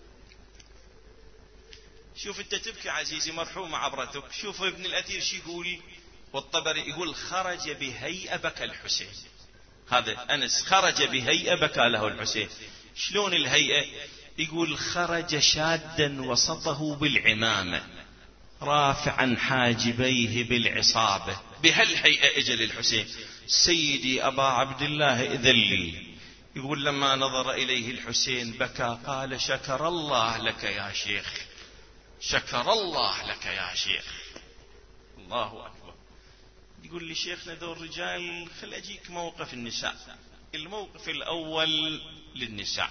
شوف أنت تبكي عزيزي مرحوم عبرتك. شوف ابن الأثير شي يقول، والطبري يقول خرج بهيئة بكى الحسين. هذا أنس خرج بهيئة بكى له الحسين. شلون الهيئة؟ يقول خرج شادا وسطه بالعمامة رافعا حاجبيه بالعصابة. بهالهيئة اجل الحسين. سيدي أبا عبد الله إذن لي. يقول لما نظر إليه الحسين بكى، قال شكر الله لك يا شيخ، شكر الله لك يا شيخ. الله أكبر. يقول لي شيخنا ذو الرجال خل أجيك موقف النساء. الموقف الأول للنساء،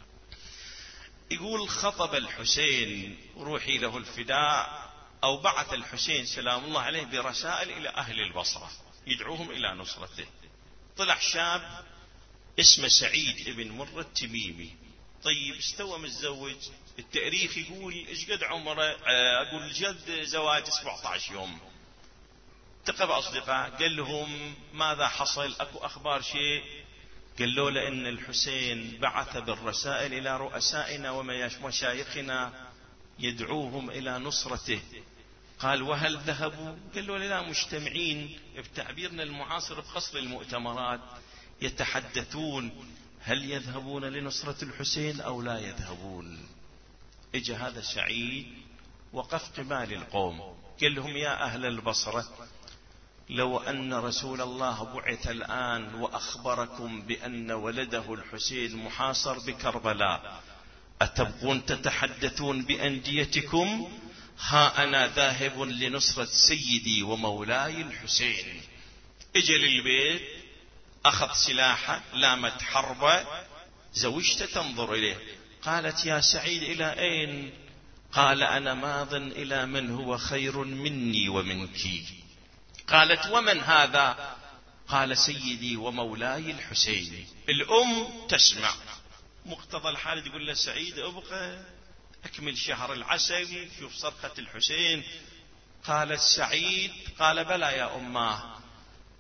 يقول خطب الحسين روحي له الفداء، أو بعث الحسين سلام الله عليه برسائل إلى أهل البصرة يدعوهم إلى نصرته. طلع شاب اسمه سعيد ابن مرة التميمي. طيب استوى متزوج، التاريخ يقول ايش قد عمره، اقول جد زواج سبعة عشر يوم. التقى بأصدقاء قال لهم ماذا حصل، اكو اخبار شيء؟ قالوا له ان الحسين بعث بالرسائل الى رؤسائنا ومشايخنا يدعوهم الى نصرته. قال وهل ذهبوا؟ قالوا له لا، مجتمعين بتعبيرنا المعاصر بقصر المؤتمرات يتحدثون هل يذهبون لنصرة الحسين أو لا يذهبون. اجى هذا سعيد وقف قبال القوم قال لهم يا أهل البصرة، لو أن رسول الله بعث الآن وأخبركم بأن ولده الحسين محاصر بكربلاء، أتبغون تتحدثون بأنديتكم؟ ها أنا ذاهب لنصرة سيدي ومولاي الحسين. اجى للبيت أخذ سلاحه، لامت حربه، زوجته تنظر إليه. قالت يا سعيد إلى أين؟ قال أنا ماض إلى من هو خير مني ومنك. قالت ومن هذا؟ قال سيدي ومولاي الحسين. الأم تسمع، مقتضى الحال تقول له سعيد ابقى أكمل شهر العسل، شوف صرخة الحسين. قالت سعيد قال بلى يا أماه،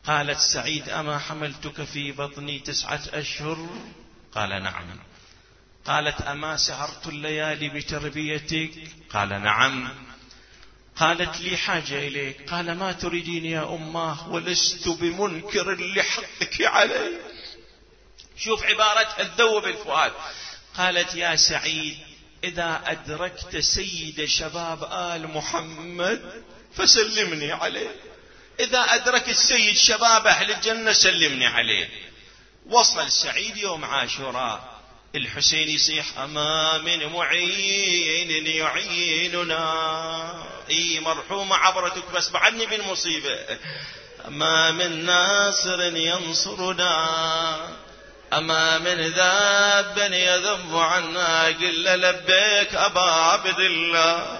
قالت سعيد أما حملتك في بطني تسعة أشهر؟ قال نعم. قالت أما سهرت الليالي بتربيتك؟ قال نعم. قالت لي حاجة إليك. قال ما تريدين يا أماه ولست بمنكر لحقك علي. شوف عبارتها تذوب الفؤاد. قالت يا سعيد إذا أدركت سيد شباب آل محمد فسلمني عليه، إذا أدرك السيد شباب أهل الجنة سلمني عليه. وصل سعيد يوم عاشوراء، الحسين يصيح أما من معين يعيننا، إي مرحومة عبرتك بس بعدني بالمصيبة، أما من ناصر ينصرنا، أما من ذاب يذب عنا، قل لبيك أبا عبد الله.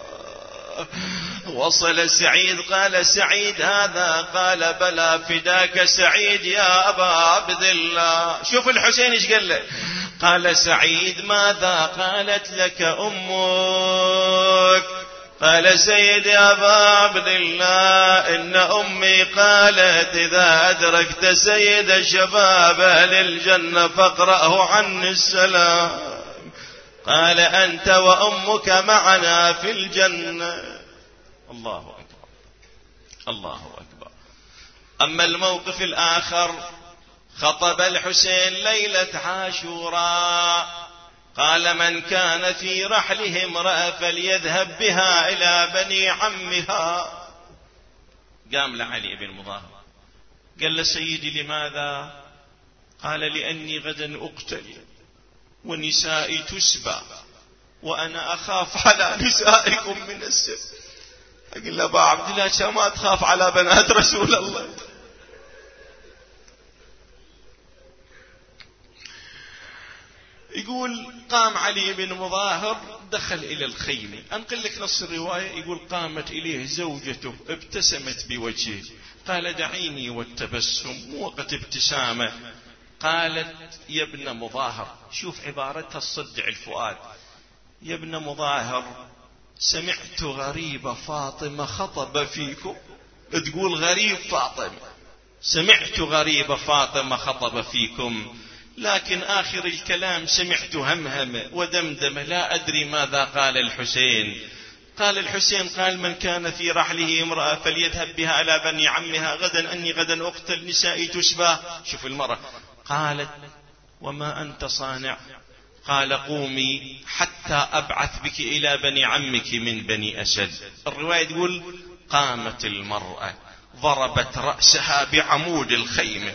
وصل سعيد قال سعيد هذا؟ قال بلى فداك سعيد يا أبا عبد الله. شوف الحسين ايش قال له. قال سعيد ماذا قالت لك أمك؟ قال سيد يا أبا عبد الله إن أمي قالت إذا أدركت سيد الشباب أهل الجنة فاقرأه عني السلام. قال أنت وأمك معنا في الجنة. الله أكبر الله أكبر. أما الموقف الآخر، خطب الحسين ليلة عاشوراء، قال من كان في رحله امرأة فليذهب بها إلى بني عمها. قام لعلي بن مظاهر قال له سيدي لماذا؟ قال لأني غدا أقتل ونسائي تسبى وأنا أخاف على نسائكم من السب. أقول له أبا عبد الله ما تخاف على بنات رسول الله؟ يقول قام علي بن مظاهر دخل إلى الخيمة. أنقل لك نص الرواية. يقول قامت إليه زوجته ابتسمت بوجهه، قال دعيني والتبسم وقت ابتسامة. قالت يا ابن مظاهر، شوف عبارتها الصدع الفؤاد، يا ابن مظاهر سمعت غريب فاطمة خطب فيكم. تقول غريب فاطمة، سمعت غريب فاطمة خطب فيكم، لكن آخر الكلام سمعت همهمة ودمدمة لا أدري ماذا قال الحسين. قال الحسين قال من كان في رحله امرأة فليذهب بها إلى بني عمها غدا أني غدا أقتل نسائي تشبه. شوف المرة. قالت وما أنت صانع؟ قال قومي حتى أبعث بك إلى بني عمك من بني أسد. الرواية تقول قامت المرأة ضربت رأسها بعمود الخيمة،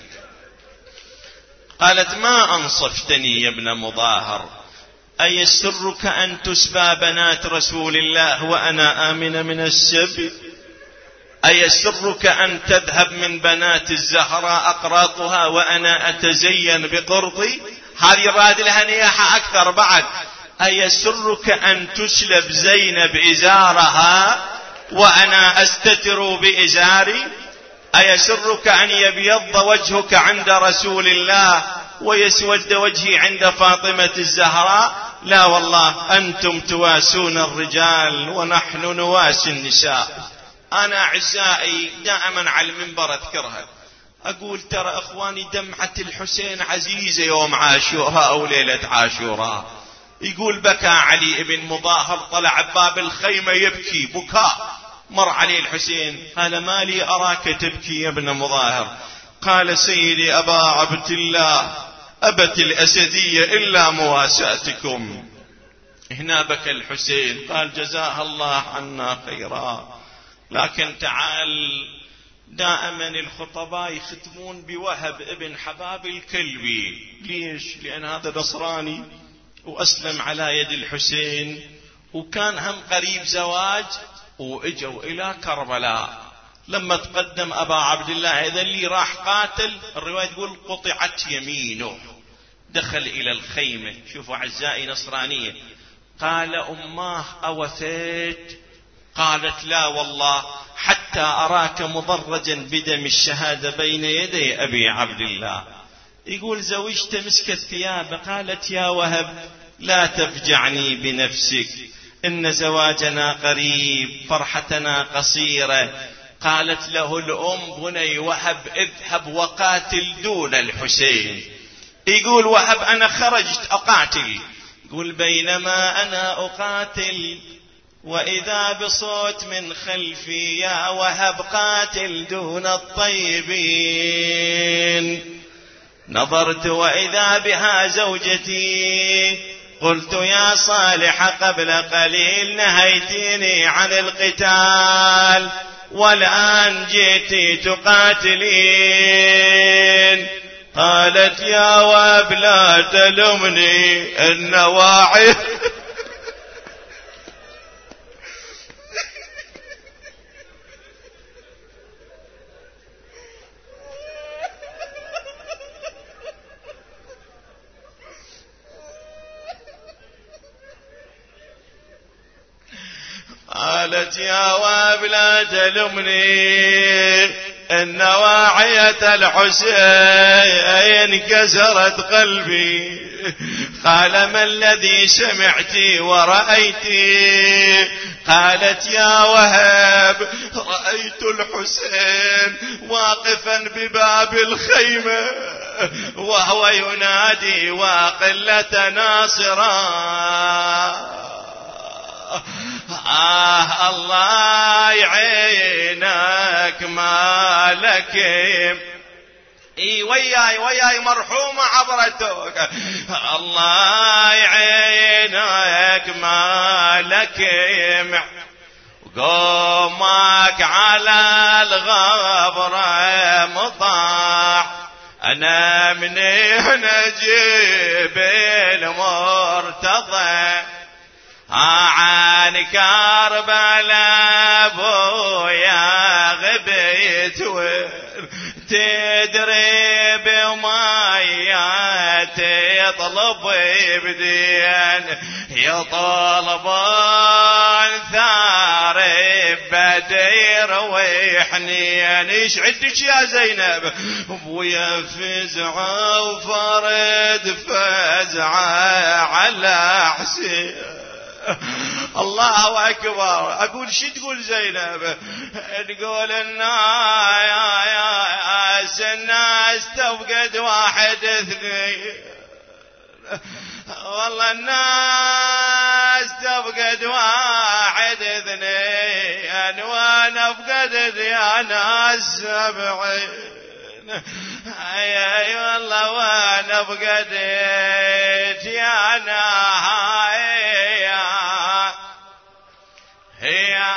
قالت ما أنصفتني يا ابن مظاهر؟ أيسرك أن تسبى بنات رسول الله وأنا آمن من السب؟ أيسرك أن تذهب من بنات الزهراء أقراطها وأنا أتزين بقرطي؟ هذه راد لها نياحة أكثر بعد. أيسرك أن تسلب زينب إزارها وأنا أستتر بإزاري؟ أيسرك أن يبيض وجهك عند رسول الله ويسود وجهي عند فاطمة الزهراء؟ لا والله أنتم تواسون الرجال ونحن نواسي النساء. أنا أعزائي دائما على المنبر أذكرها، أقول ترى أخواني دمعة الحسين عزيزة يوم عاشوراء أو ليلة عاشوراء. يقول بكى علي بن مظاهر، طلع باب الخيمة يبكي بكاء، مر عليه الحسين قال ما لي أراك تبكي يا ابن مظاهر؟ قال سيدي أبا عبد الله أبت الأسدية إلا مواساتكم. هنا بكى الحسين، قال جزاها الله عنا خيرا. لكن تعال، دائما الخطباء يختمون بوهب ابن حباب الكلبي. ليش؟ لأن هذا نصراني وأسلم على يد الحسين وكان هم قريب زواج، وإجوا إلى كربلاء. لما تقدم أبا عبد الله إذا اللي راح قاتل، الرواية تقول قطعت يمينه، دخل إلى الخيمة. شوفوا أعزائي نصرانية. قال أماه أوثيت؟ قالت لا والله حتى أراك مضرجا بدم الشهادة بين يدي أبي عبد الله. يقول زوجت مسك الثياب. قالت يا وهب لا تفجعني بنفسك، إن زواجنا قريب فرحتنا قصيرة، قالت له الأم: بني وهب اذهب وقاتل دون الحسين. يقول وهب: أنا خرجت أقاتل. يقول: بينما أنا أقاتل وإذا بصوت من خلفي: يا وهب قاتل دون الطيبين. نظرت وإذا بها زوجتي. قلت: يا صالحة قبل قليل نهيتيني عن القتال والآن جئتي تقاتلين. قالت: يا وهب لا تلمني، النواعي قالت: يا وهب لا تلمني، إن نواعية الحسين كسرت قلبي. قال: ما الذي سمعتي ورأيتي؟ قالت: يا وهب رأيت الحسين واقفا بباب الخيمة وهو ينادي: وقلة ناصرا. آه الله يعينك مالك. اي وياي وياي مرحومة عبرتك. الله يعينك مالك قومك على الغبرة مطاع. انا مني نجيب المرتضى عن كربلاء ابويا غبيت تدري بمية تطلب بدين يطلبون ثار بدير وحنين. ايش عندك يا زينب؟ ابويا فزعة وفرد فزعة على حسين. الله أكبر. أقول: شو تقول زينب؟ تقول: الناس الناس تفقد واحد اثنين. والله الناس تفقد واحد اثنين وانا فقدت يا ناس سبعين. اي اي والله وانا فقدت يا نهاية يا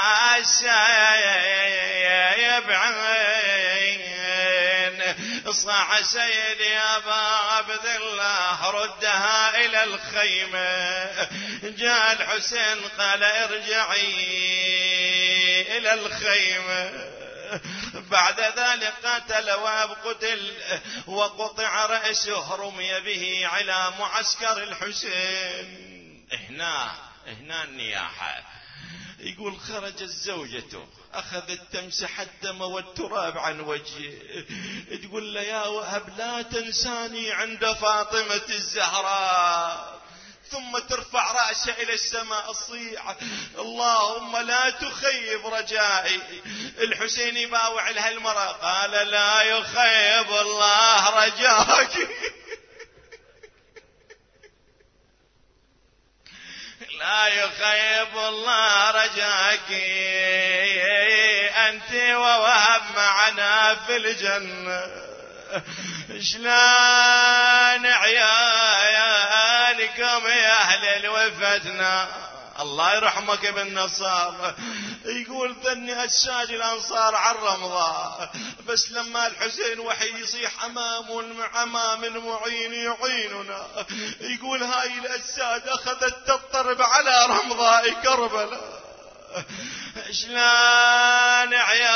سيبعين. صاح سيدي أبا عبد الله ردها إلى الخيمة. جاء الحسين قال: ارجعي إلى الخيمة. بعد ذلك قاتل وهب قتل وقطع رأسه رمي به على معسكر الحسين. هنا هنا النياحة. يقول: خرجت زوجته أخذت تمسح الدم والتراب عن وجهه. تقول له: يا وهب لا تنساني عند فاطمة الزهراء. ثم ترفع رأسه إلى السماء الصيح: اللهم لا تخيب رجائي. الحسين يباوع لها المرأة. قال: لا يخيب الله رجاك. لا يخيب الله رجاك، أنت ووهب معنا في الجنة. شلون عيالكم يا أهل الوفتنا؟ الله يرحمك ابن نصار. يقول: ذني أجساد الأنصار على الرمضاء، بس لما الحسين وحي يصيح أمام أمام المعين يعيننا. يقول: هاي الأجساد أخذت تضطرب على رمضاء كربلاء. شلون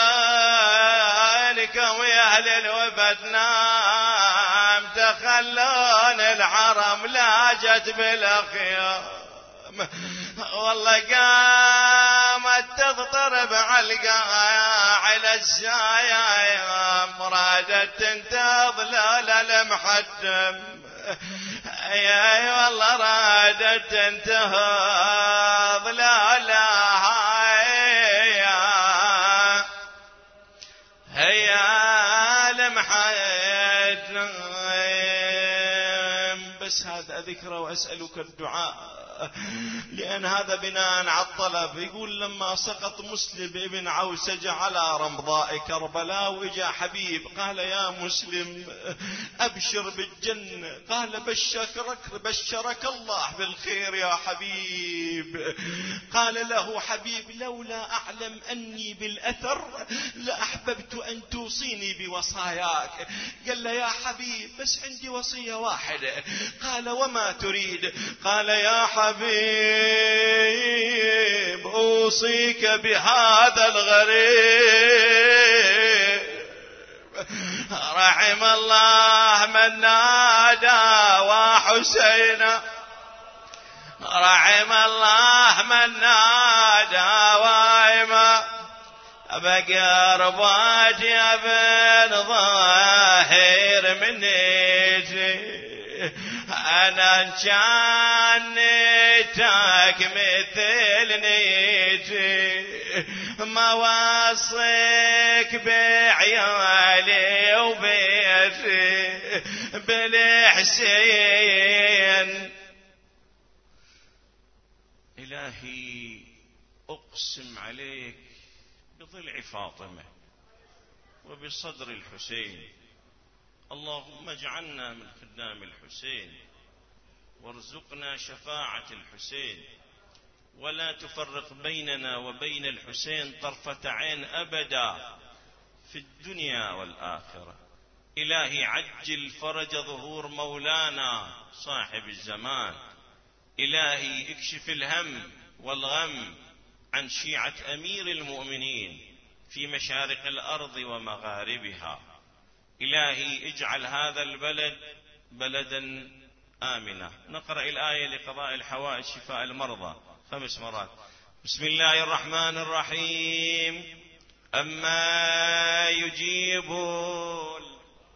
عيالكم يا أهل الوفد نام تخلون الحرم لا جت بالأخيار. والله قامت تضطرب على السايا مرادت تنتظ لا المحتم. اي والله رادت تنتهض لا لا بس هذا أذكره وأسألك الدعاء، لأن هذا بناء على الطلب. يقول لما سقط مسلم ابن عوسج على رمضاء كربلاء وإجا حبيب قال يا مسلم أبشر بالجنة، قال بشرك, بشرك الله بالخير يا حبيب. قال له حبيب لولا أعلم أني بالأثر لأحببت أن توصيني بوصاياك. قال له يا حبيب بس عندي وصية واحدة. قال وما تريد؟ قال يا حبيب أوصيك بهذا الغريب، رحم الله من نادى وحسينا، رحم الله من نادى وايما بقى رباج يا بن ظاهر من نيجي. أنا كان نيتك مثل نيجي ما واصيك بعيالي وبيتي بالحسين. إلهي أقسم عليك بضلع فاطمة وبصدر الحسين، اللهم اجعلنا من خدام الحسين وارزقنا شفاعة الحسين، ولا تفرق بيننا وبين الحسين طرفة عين أبدا في الدنيا والآخرة. إلهي عجل فرج ظهور مولانا صاحب الزمان. إلهي اكشف الهم والغم عن شيعة أمير المؤمنين في مشارق الأرض ومغاربها. إلهي اجعل هذا البلد بلدا آمنا. نقرأ الآية لقضاء الحوائج شفاء المرضى خمس مرات. بسم الله الرحمن الرحيم. أما يجيبون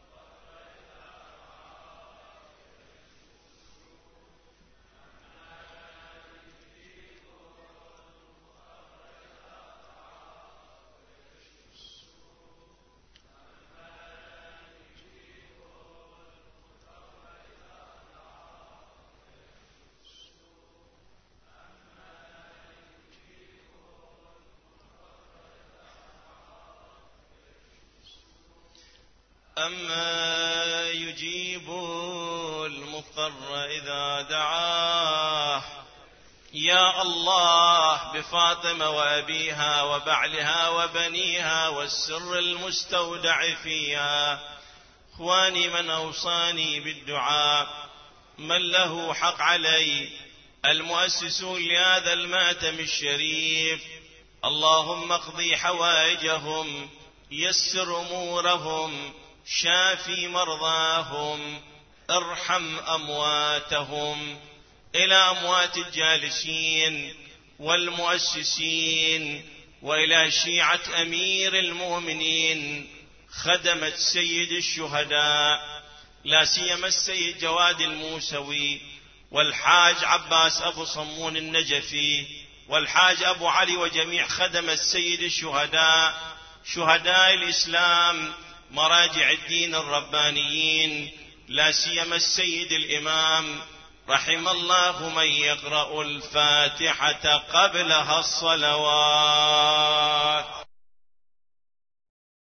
أما يجيب المضطر إذا دعاه. يا الله بفاطمة وأبيها وبعلها وبنيها والسر المستودع فيها. إخواني من أوصاني بالدعاء من له حق علي المؤسسون لهذا الماتم الشريف، اللهم اقضي حوائجهم، يسر أمورهم، شافي مرضاهم، ارحم أمواتهم. إلى أموات الجالسين والمؤسسين وإلى شيعة أمير المؤمنين خدمة سيد الشهداء لا سيما السيد جواد الموسوي والحاج عباس أبو صمون النجفي والحاج أبو علي وجميع خدمة سيد الشهداء شهداء الإسلام مراجع الدين الربانيين لا سيما السيد الإمام رحم الله من يقرأ الفاتحة قبلها الصلوات.